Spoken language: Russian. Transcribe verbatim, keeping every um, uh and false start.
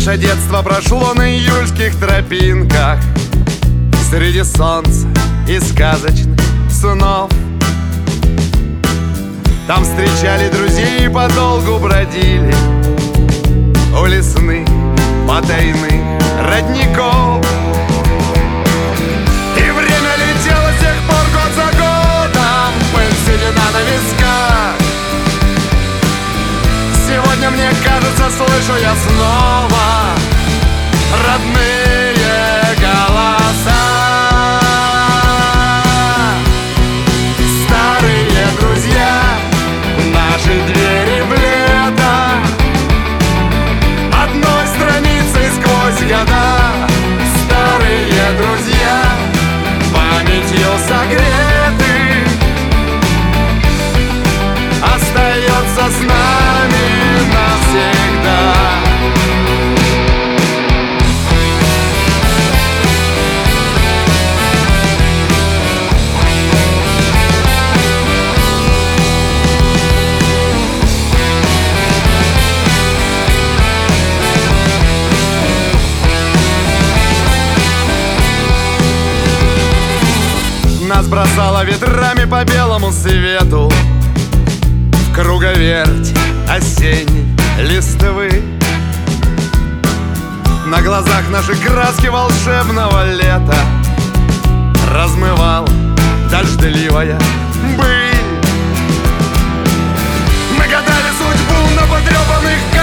Наше детство прошло на июльских тропинках, среди солнца и сказочных снов. Там встречали друзей и подолгу бродили у лесных потайных родников. И время летело с тех пор год за годом, пыль седина на висках. Сегодня, мне кажется, слышу я снова родные голоса. Старые друзья, наши двери в лето, одной страницей сквозь года. Старые друзья, памятью согреты, остается с нами навсегда. Нас бросало ветрами по белому свету в круговерть осенней листвы. На глазах наши краски волшебного лета размывал дождливая быль. Мы гадали судьбу на потрепанных